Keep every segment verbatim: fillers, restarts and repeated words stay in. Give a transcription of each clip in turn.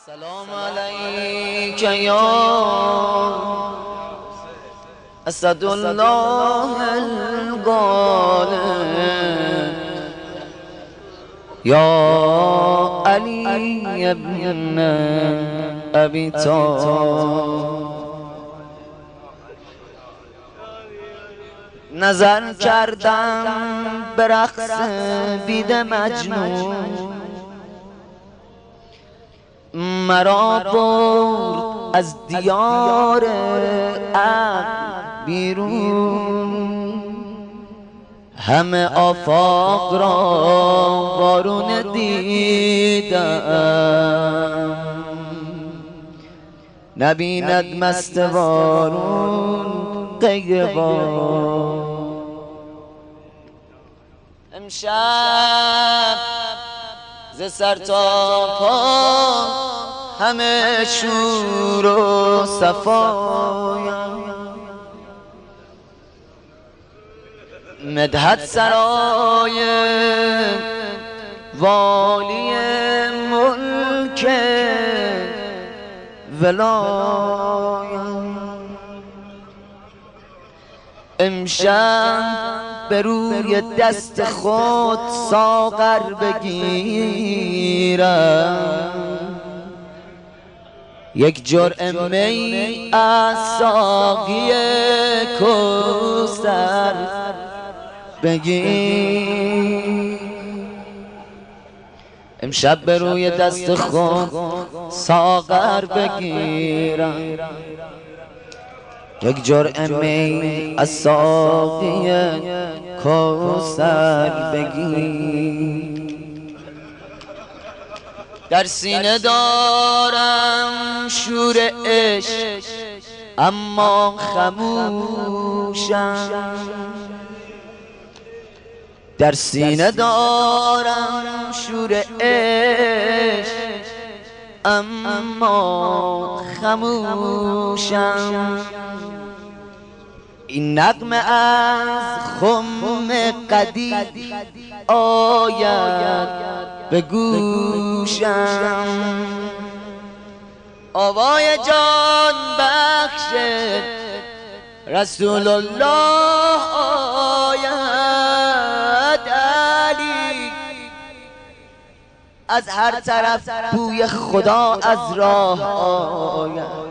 سلام علیک یا اسد الله الغالب یا علی ابن ابی طالب. نظر کردم به رقص بید مجنون، مرا برد از دیار عقل بیرون. همه آفاق را وارونه دیدم، نبیند مست وارون غیر وار. امشب ز سر تا پا همه شور و صفایم، مدحت سرای والی ملک ولایم. امشب به روی دست خود ساغر بگیرم، یک جرعه می از ساقی کوثر بگیر. امشب به روی دست خود ساغر بگیرم، یک جرعه می از ساقی کوثر بگیر. در سینه دارم شور عشق اما خموشم، در سینه دارم شور عشق اما خموشم. این نغمه از خم قدید آید به گوشم، آوای جان بخش رسول الله آید. علی از هر طرف بوی خدا از راه آید،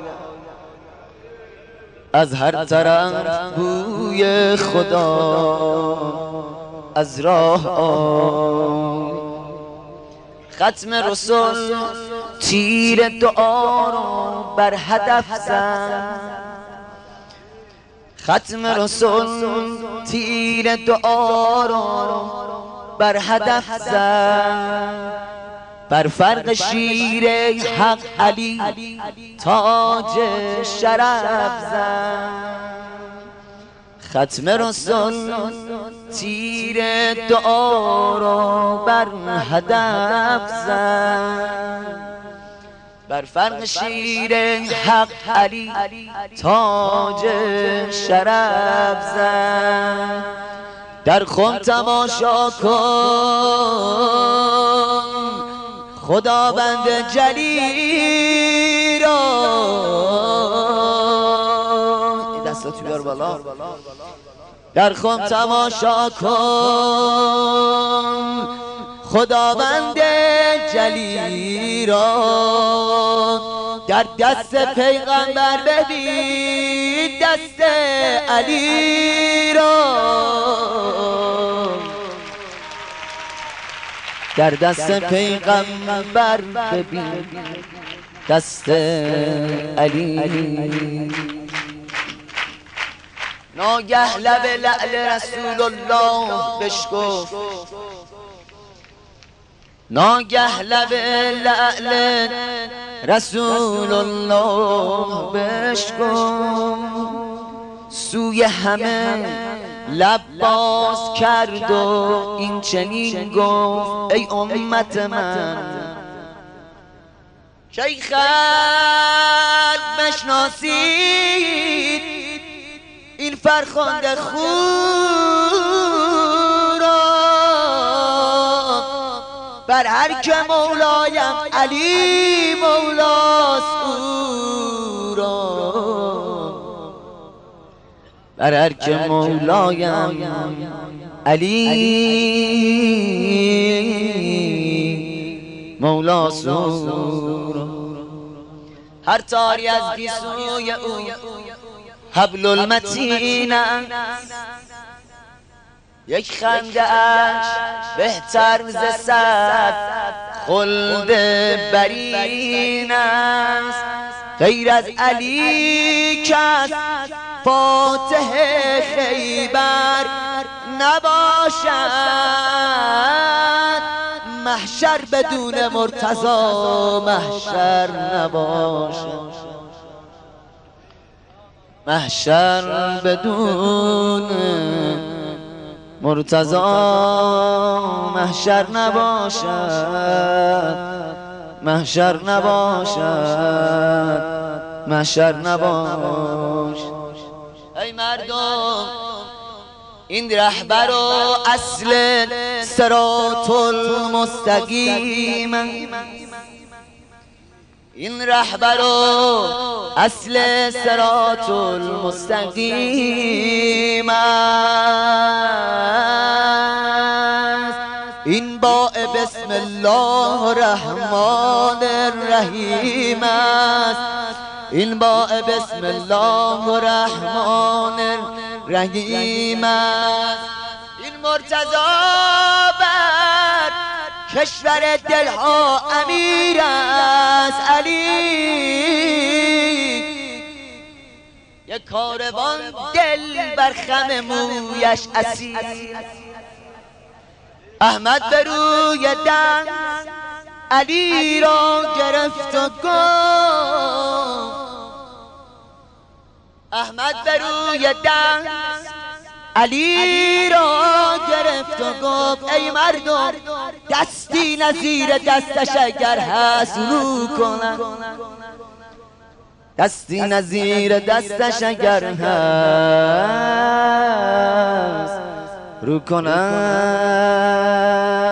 از هر طرف بوی خدا از راه آید. ختم رسول تیر دعا رو بر هدف زد، ختم رسول تیر دعا رو بر هدف زد. بر فرق شیر حق علی تاج شرف زد. ختم رسول تیر دعا را بر هدف زد. بر فرق شیر حق علی تاج شرف زد. در خم تماشا کن خداوند جلی را. دستاتو بیار بالا. در خم تماشا کن خداوند جلی را. در دست پیغمبر ببین دست علی را. در دست پیغمبر ببین دست علی. ناگه لب لعل رسول الله بشکفت، ناگه لب لعل رسول الله بشکفت. سوی همه لب باز کرد و این چنین گفت ای امت من، کی خلق بشناسید این فرخنده خو را. بر هر که مولایم علی مولا بر ارک مولایم علی مولا سور. هر تاری از گیسوی او حبل المتین، یک خنده اش بهتر ز صد خلد برین است. غیر از علی کس فاتح خیبر نباشد، محشر بدون مرتضی محشر نباشد، محشر بدون مرتضی محشر نباشد، محشر نباشد، محشر نباشد. ای مردم این رهبر و اصل صراط المستقیم، این رهبر و اصل صراط المستقیم است. این با بسم الله الرحمن الرحیم است، این با بسم الله الرحمن الرحیم است. این مرتضی بر کشور دلها امیر است. علی یک کاروان دل بر خم مویش اسیر، احمد به روی دست علی را گرفت و گفت، احمد به روی دست علی را گرفت و گفت ای مردم دستی نظیر دستش اگر هست رو کنم، دستی نظیر دستش اگر هست رو کنم.